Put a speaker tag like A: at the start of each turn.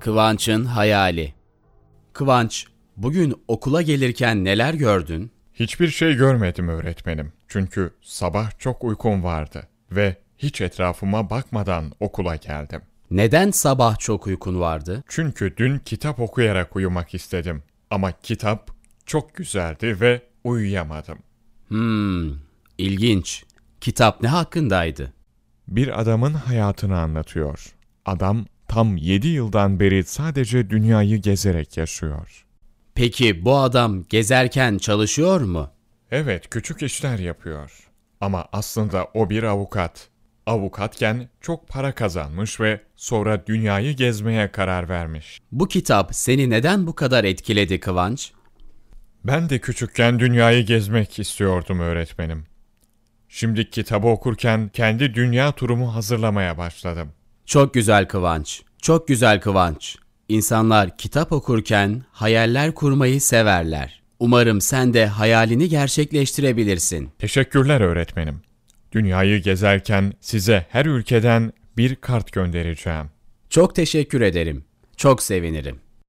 A: Kıvanç'ın hayali. Kıvanç, bugün okula gelirken neler gördün?
B: Hiçbir şey görmedim öğretmenim. Çünkü sabah çok uykum vardı ve hiç etrafıma bakmadan okula geldim.
A: Neden sabah çok uykun vardı?
B: Çünkü dün kitap okuyarak uyumak istedim. Ama kitap çok güzeldi ve uyuyamadım.
A: İlginç. Kitap ne hakkındaydı?
B: Bir adamın hayatını anlatıyor. Adam tam 7 yıldan beri sadece dünyayı gezerek yaşıyor.
A: Peki bu adam gezerken çalışıyor mu?
B: Evet, küçük işler yapıyor. Ama aslında o bir avukat. Avukatken çok para kazanmış ve sonra dünyayı gezmeye karar vermiş.
A: Bu kitap seni neden bu kadar etkiledi Kıvanç?
B: Ben de küçükken dünyayı gezmek istiyordum öğretmenim. Şimdi kitabı okurken kendi dünya turumu hazırlamaya başladım.
A: Çok güzel Kıvanç. Çok güzel Kıvanç. İnsanlar kitap okurken hayaller kurmayı severler. Umarım sen de hayalini gerçekleştirebilirsin.
B: Teşekkürler öğretmenim. Dünyayı gezerken size her ülkeden bir kart göndereceğim.
A: Çok teşekkür ederim. Çok sevinirim.